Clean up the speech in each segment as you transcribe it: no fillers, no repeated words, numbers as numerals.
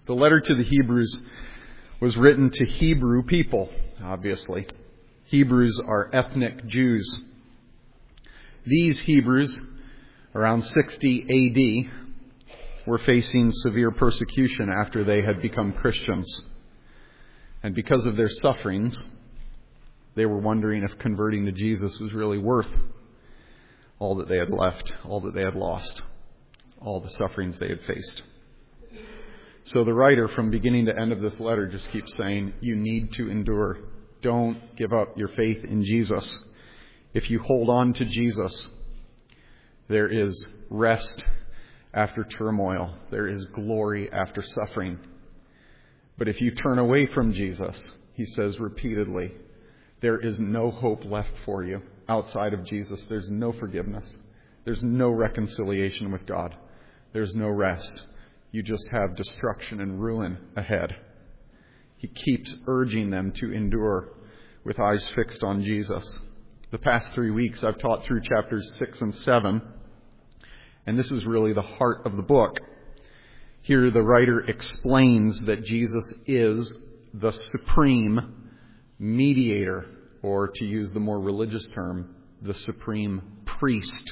The letter to the Hebrews was written to Hebrew people, obviously. Hebrews are ethnic Jews. These Hebrews, around 60 AD, were facing severe persecution after they had become Christians. And because of their sufferings, they were wondering if converting to Jesus was really worth all that they had left, all that they had lost, all the sufferings they had faced. So the writer, from beginning to end of this letter, just keeps saying, you need to endure. Don't give up your faith in Jesus. If you hold on to Jesus, there is rest after turmoil. There is glory after suffering. But if you turn away from Jesus, he says repeatedly, there is no hope left for you outside of Jesus. There's no forgiveness. There's no reconciliation with God. There's no rest. You just have destruction and ruin ahead. He keeps urging them to endure with eyes fixed on Jesus. The past 3 weeks I've taught through chapters 6 and 7, and this is really the heart of the book. Here the writer explains that Jesus is the supreme mediator, or to use the more religious term, the supreme priest.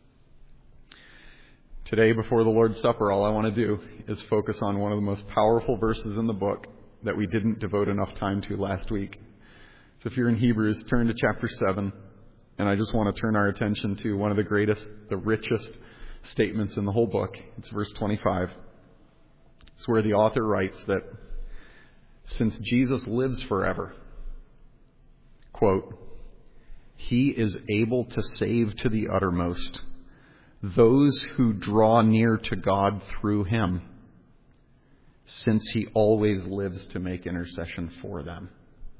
Today, before the Lord's Supper, all I want to do is focus on one of the most powerful verses in the book that we didn't devote enough time to last week. So if you're in Hebrews, turn to chapter 7, and I just want to turn our attention to one of the greatest, the richest statements in the whole book. It's verse 25. It's where the author writes that since Jesus lives forever, quote, he is able to save to the uttermost those who draw near to God through him, since he always lives to make intercession for them.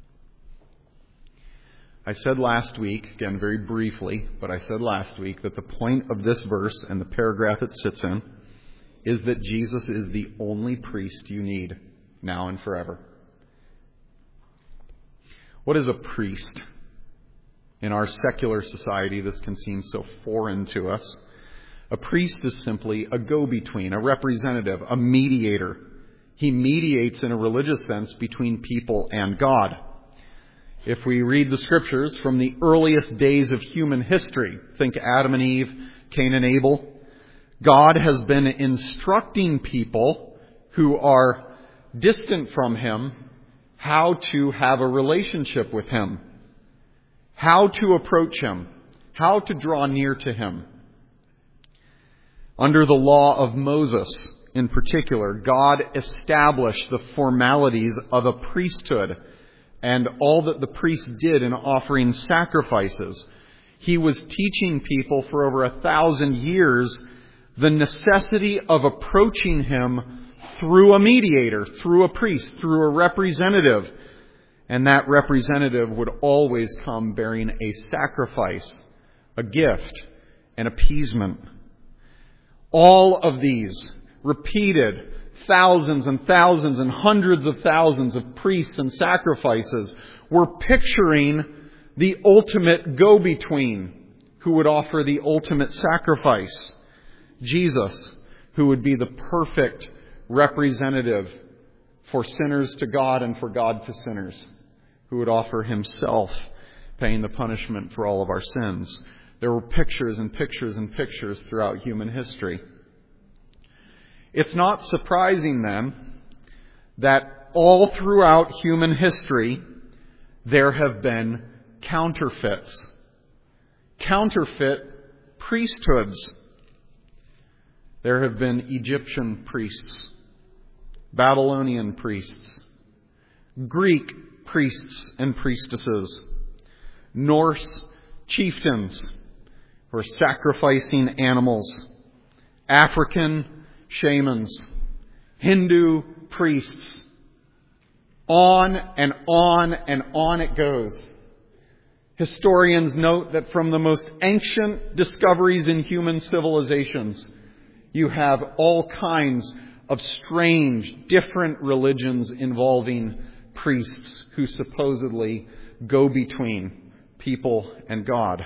I said last week, again very briefly, but I said last week that the point of this verse and the paragraph it sits in is that Jesus is the only priest you need now and forever. What is a priest? In our secular society, this can seem so foreign to us. A priest is simply a go-between, a representative, a mediator. He mediates in a religious sense between people and God. If we read the scriptures from the earliest days of human history, think Adam and Eve, Cain and Abel, God has been instructing people who are distant from him how to have a relationship with him, how to approach him, how to draw near to him. Under the law of Moses, in particular, God established the formalities of a priesthood and all that the priest did in offering sacrifices. He was teaching people for over 1,000 years the necessity of approaching him through a mediator, through a priest, through a representative. And that representative would always come bearing a sacrifice, a gift, an appeasement. All of these repeated thousands and thousands and hundreds of thousands of priests and sacrifices were picturing the ultimate go-between who would offer the ultimate sacrifice. Jesus, who would be the perfect representative for sinners to God and for God to sinners, who would offer himself paying the punishment for all of our sins. There were pictures and pictures and pictures throughout human history. It's not surprising then that all throughout human history there have been counterfeits, counterfeit priesthoods. There have been Egyptian priests, Babylonian priests, Greek priests and priestesses, Norse chieftains who are sacrificing animals, African shamans, Hindu priests. On and on and on it goes. Historians note that from the most ancient discoveries in human civilizations, you have all kinds of strange, different religions involving priests who supposedly go between people and God.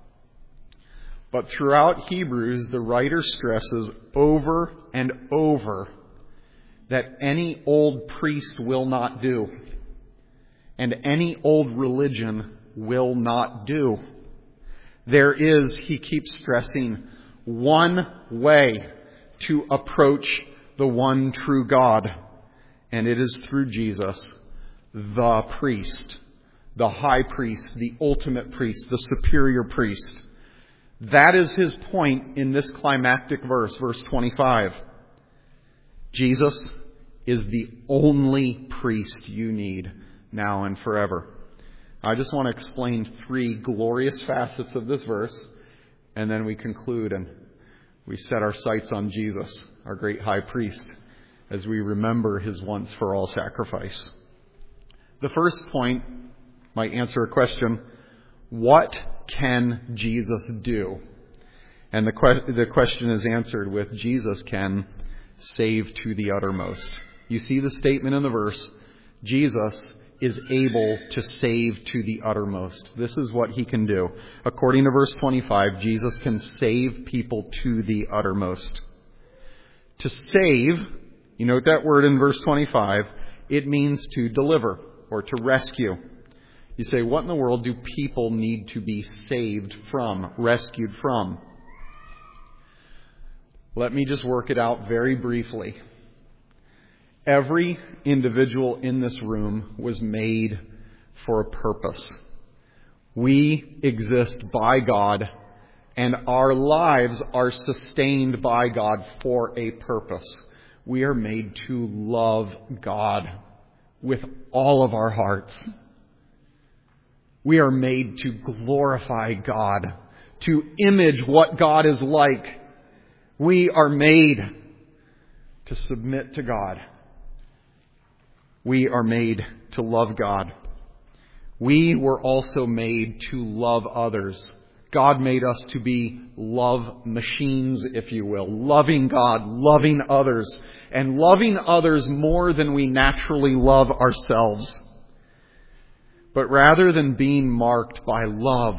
But throughout Hebrews, the writer stresses over and over that any old priest will not do, and any old religion will not do. There is, he keeps stressing, one way to approach the one true God, and it is through Jesus, the priest, the high priest, the ultimate priest, the superior priest. That is his point in this climactic verse, verse 25. Jesus is the only priest you need now and forever. I just want to explain 3 glorious facets of this verse, and then we conclude and we set our sights on Jesus, our great high priest, as we remember his once-for-all sacrifice. The first point might answer a question: what can Jesus do? And the question is answered with Jesus can save to the uttermost. You see the statement in the verse, Jesus is able to save to the uttermost. This is what he can do. According to verse 25, Jesus can save people to the uttermost. To save, you note that word in verse 25, it means to deliver or to rescue. You say, what in the world do people need to be saved from, rescued from? Let me just work it out very briefly. Every individual in this room was made for a purpose. We exist by God, and our lives are sustained by God for a purpose. We are made to love God with all of our hearts. We are made to glorify God, to image what God is like. We are made to submit to God. We are made to love God. We were also made to love others. God made us to be love machines, if you will. Loving God, loving others, and loving others more than we naturally love ourselves. But rather than being marked by love,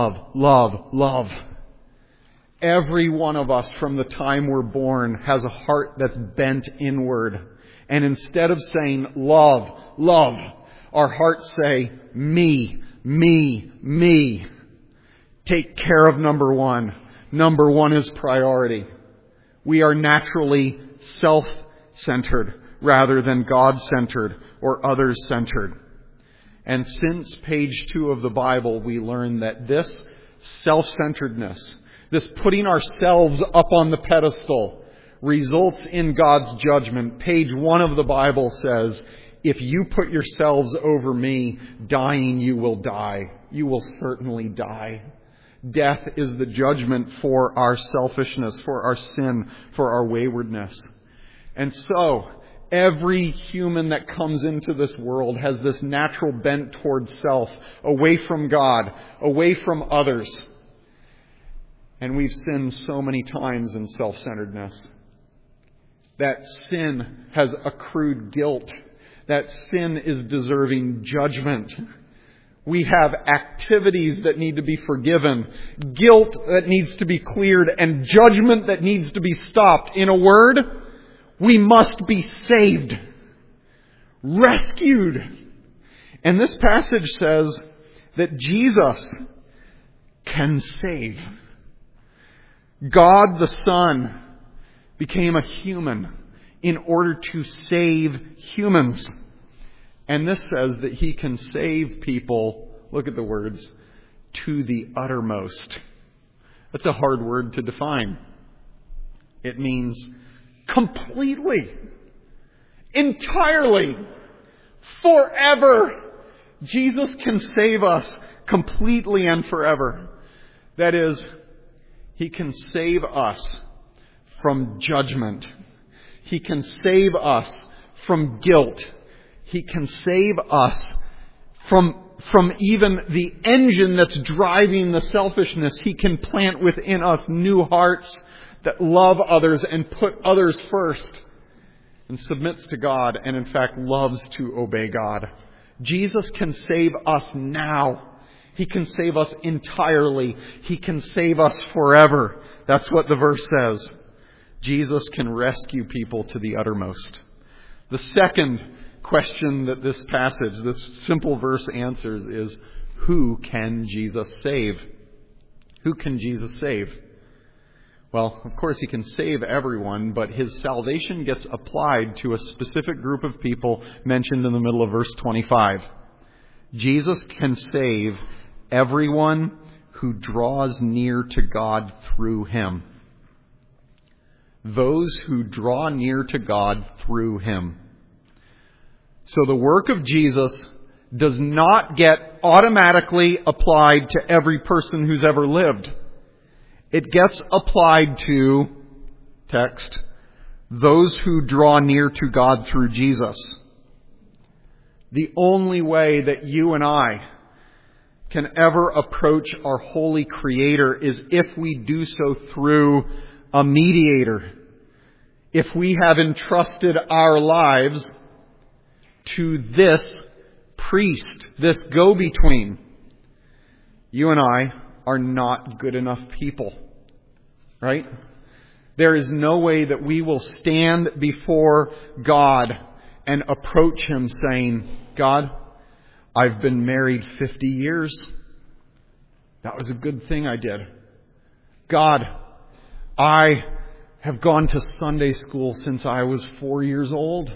every one of us from the time we're born has a heart that's bent inward. And instead of saying love, our hearts say me. Take care of number one. Number one is priority. We are naturally self-centered rather than God-centered or others-centered. And since page 2 of the Bible, we learn that this self-centeredness, this putting ourselves up on the pedestal, results in God's judgment. Page 1 of the Bible says, if you put yourselves over me, dying you will die. You will certainly die. Death is the judgment for our selfishness, for our sin, for our waywardness. And so, every human that comes into this world has this natural bent towards self, away from God, away from others. And we've sinned so many times in self-centeredness. That sin has accrued guilt. That sin is deserving judgment. We have activities that need to be forgiven, guilt that needs to be cleared, and judgment that needs to be stopped. In a word, we must be saved, rescued. And this passage says that Jesus can save. God the Son became a human in order to save humans. And this says that he can save people, look at the words, to the uttermost. That's a hard word to define. It means completely, entirely, forever. Jesus can save us completely and forever. That is, he can save us from judgment. He can save us from guilt. He can save us from even the engine that's driving the selfishness. He can plant within us new hearts that love others and put others first and submits to God and in fact loves to obey God. Jesus can save us now. He can save us entirely. He can save us forever. That's what the verse says. Jesus can rescue people to the uttermost. The second question that this passage, this simple verse answers is, who can Jesus save? Who can Jesus save? Well, of course, he can save everyone, but his salvation gets applied to a specific group of people mentioned in the middle of verse 25. Jesus can save everyone who draws near to God through him. Those who draw near to God through him. So the work of Jesus does not get automatically applied to every person who's ever lived. It gets applied to, text, those who draw near to God through Jesus. The only way that you and I can ever approach our holy Creator is if we do so through a mediator. If we have entrusted our lives to this priest, this go-between. You and I are not good enough people, right? There is no way that we will stand before God and approach him saying, God, I've been married 50 years. That was a good thing I did. God, I have gone to Sunday school since I was 4 years old.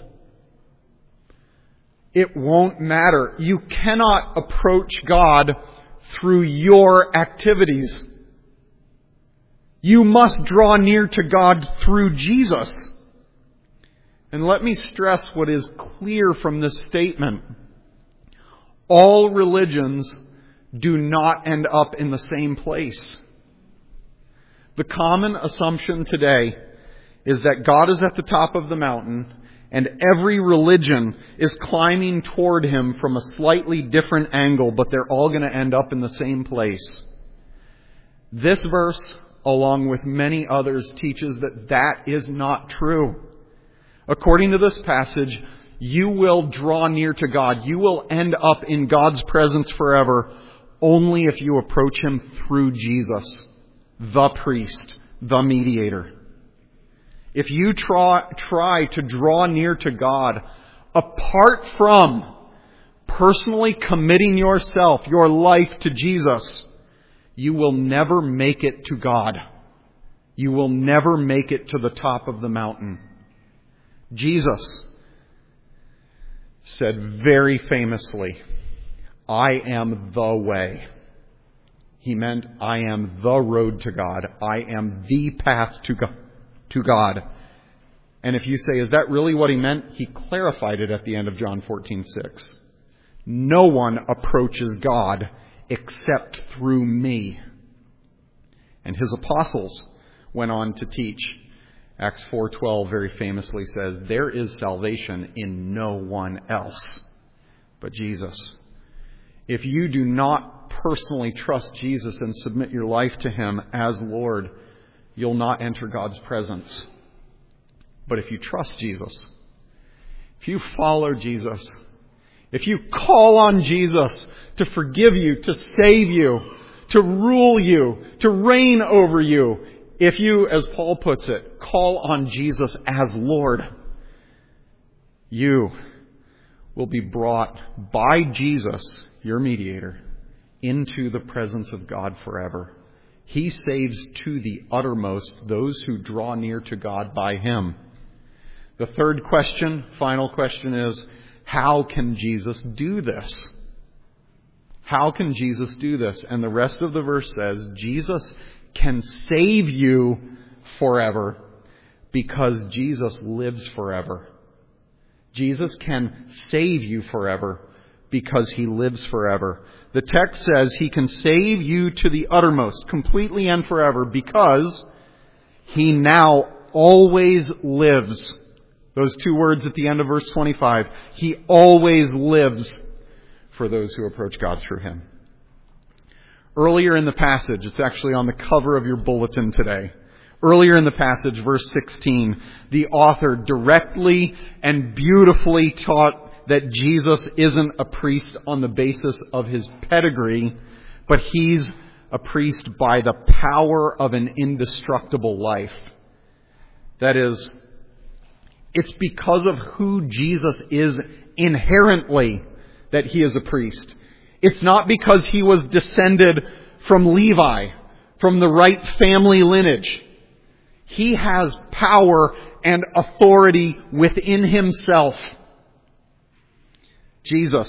It won't matter. You cannot approach God through your activities. You must draw near to God through Jesus. And let me stress what is clear from this statement. All religions do not end up in the same place. The common assumption today is that God is at the top of the mountain and every religion is climbing toward him from a slightly different angle, but they're all going to end up in the same place. This verse, along with many others, teaches that that is not true. According to this passage, you will draw near to God. You will end up in God's presence forever only if you approach him through Jesus, the priest, the mediator. If you try to draw near to God apart from personally committing yourself, your life to Jesus, you will never make it to God. You will never make it to the top of the mountain. Jesus said very famously, I am the way. He meant, I am the road to God. I am the path to God. And if you say, is that really what he meant? He clarified it at the end of John 14:6. No one approaches God except through me. And his apostles went on to teach. Acts 4:12 very famously says, there is salvation in no one else but Jesus. If you do not personally trust Jesus and submit your life to him as Lord, you'll not enter God's presence. But if you trust Jesus, if you follow Jesus, if you call on Jesus to forgive you, to save you, to rule you, to reign over you, if you, as Paul puts it, call on Jesus as Lord, you will be brought by Jesus, your mediator, into the presence of God forever. He saves to the uttermost those who draw near to God by him. The third question, final question is, how can Jesus do this? How can Jesus do this? And the rest of the verse says, Jesus can save you forever because Jesus lives forever. Jesus can save you forever because he lives forever. The text says he can save you to the uttermost, completely and forever, because he now always lives. Those two words at the end of verse 25. He always lives for those who approach God through him. Earlier in the passage, it's actually on the cover of your bulletin today. Earlier in the passage, verse 16, the author directly and beautifully taught that Jesus isn't a priest on the basis of his pedigree, but he's a priest by the power of an indestructible life. That is, It's because of who Jesus is inherently that he is a priest. It's not because he was descended from Levi, from the right family lineage. He has power and authority within himself. Jesus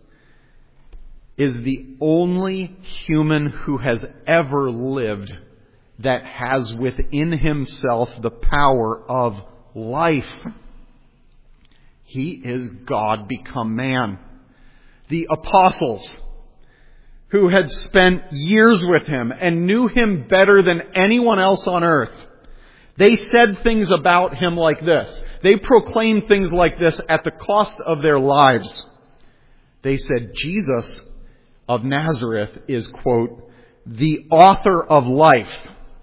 is the only human who has ever lived that has within himself the power of life. He is God become man. The apostles, who had spent years with him and knew him better than anyone else on earth, they said things about him like this. They proclaimed things like this at the cost of their lives. They said, Jesus of Nazareth is, quote, the author of life.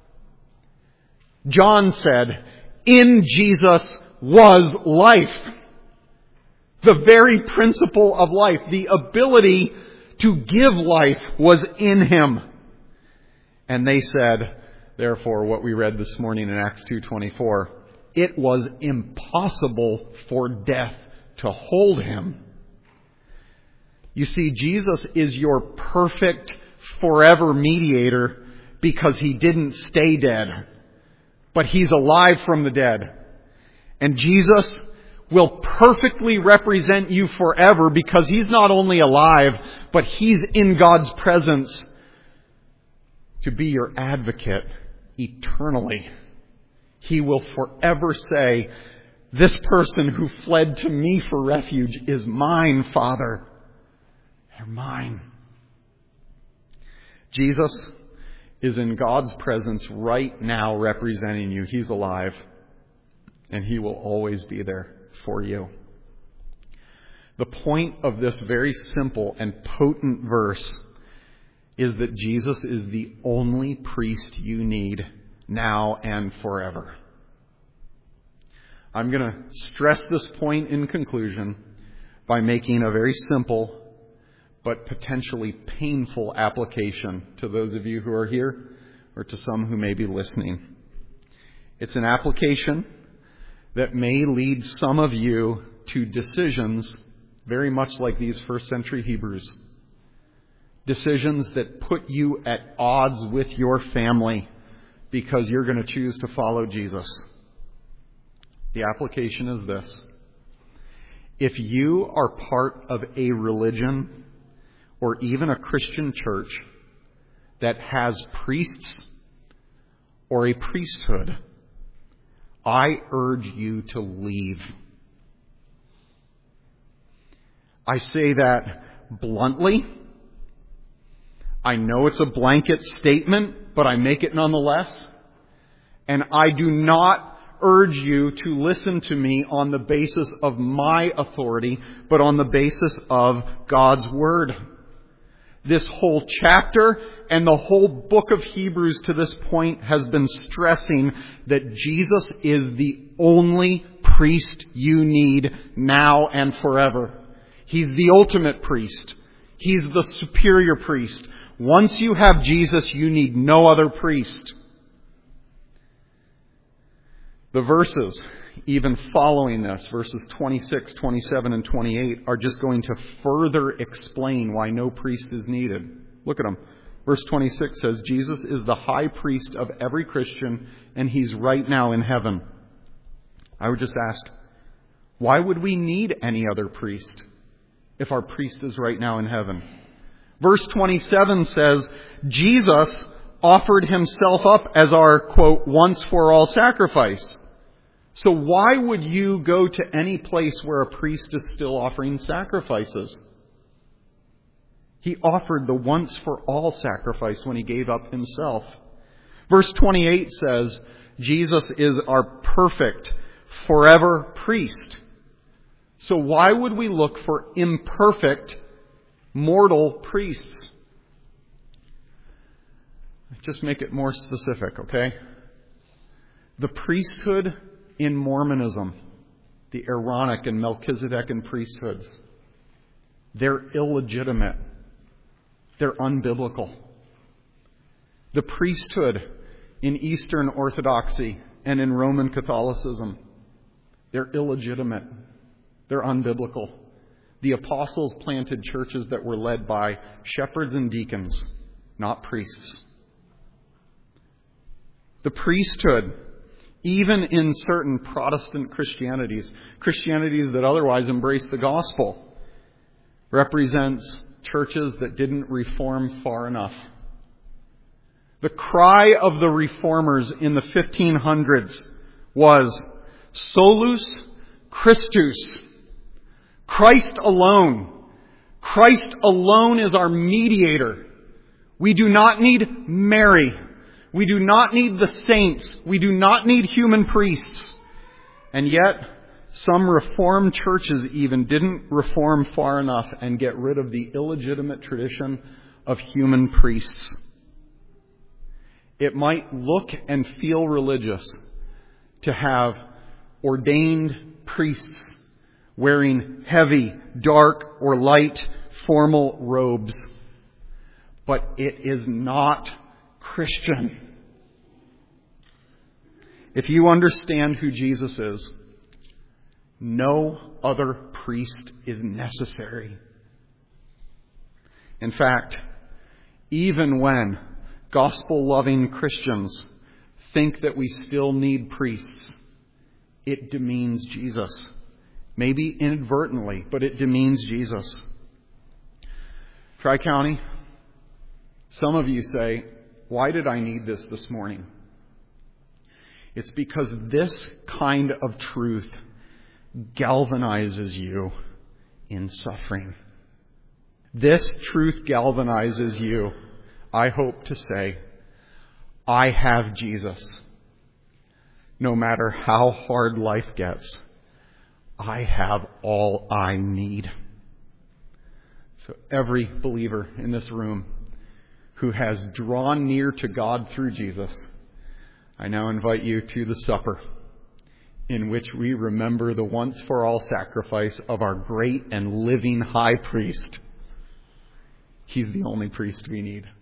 John said, in Jesus was life. The very principle of life, the ability to give life was in him. And they said, therefore, what we read this morning in Acts 2:24, it was impossible for death to hold him. You see, Jesus is your perfect forever mediator because he didn't stay dead, but he's alive from the dead. And Jesus will perfectly represent you forever because he's not only alive, but he's in God's presence to be your advocate eternally. He will forever say, this person who fled to me for refuge is mine, Father. They're mine. Jesus is in God's presence right now representing you. He's alive. And he will always be there for you. The point of this very simple and potent verse is that Jesus is the only priest you need now and forever. I'm going to stress this point in conclusion by making a very simple but potentially painful application to those of you who are here or to some who may be listening. It's an application that may lead some of you to decisions very much like these first century Hebrews. Decisions that put you at odds with your family because you're going to choose to follow Jesus. The application is this. If you are part of a religion or even a Christian church that has priests or a priesthood, I urge you to leave. I say that bluntly. I know it's a blanket statement, but I make it nonetheless. And I do not urge you to listen to me on the basis of my authority, but on the basis of God's Word. This whole chapter and the whole book of Hebrews to this point has been stressing that Jesus is the only priest you need now and forever. He's the ultimate priest. He's the superior priest. Once you have Jesus, you need no other priest. The verses, even following this, verses 26, 27, and 28, are just going to further explain why no priest is needed. Look at them. Verse 26 says, Jesus is the high priest of every Christian, and he's right now in heaven. I would just ask, why would we need any other priest if our priest is right now in heaven? Verse 27 says, Jesus offered himself up as our, quote, once for all sacrifice. So why would you go to any place where a priest is still offering sacrifices? He offered the once for all sacrifice when he gave up himself. Verse 28 says, Jesus is our perfect, forever priest. So why would we look for imperfect, mortal priests? Just make it more specific, okay? The priesthood in Mormonism, the Aaronic and Melchizedekan priesthoods, they're illegitimate. They're unbiblical. The priesthood in Eastern Orthodoxy and in Roman Catholicism, They're illegitimate. They're unbiblical. The apostles planted churches that were led by shepherds and deacons, not priests. The priesthood, even in certain Protestant Christianities that otherwise embrace the gospel, represents churches that didn't reform far enough. The cry of the reformers in the 1500s was solus Christus. Christ alone. Christ alone is our mediator. We do not need Mary. We do not need the saints. We do not need human priests. And yet, some Reformed churches even didn't reform far enough and get rid of the illegitimate tradition of human priests. It might look and feel religious to have ordained priests wearing heavy, dark, or light formal robes. But it is not Christian. If you understand who Jesus is, no other priest is necessary. In fact, even when gospel-loving Christians think that we still need priests, it demeans Jesus. Maybe inadvertently, but it demeans Jesus. Tri-County, some of you say, why did I need this morning? It's because this kind of truth galvanizes you in suffering. This truth galvanizes you, I hope to say, I have Jesus. No matter how hard life gets, I have all I need. So every believer in this room who has drawn near to God through Jesus, I now invite you to the supper in which we remember the once-for-all sacrifice of our great and living high priest. He's the only priest we need.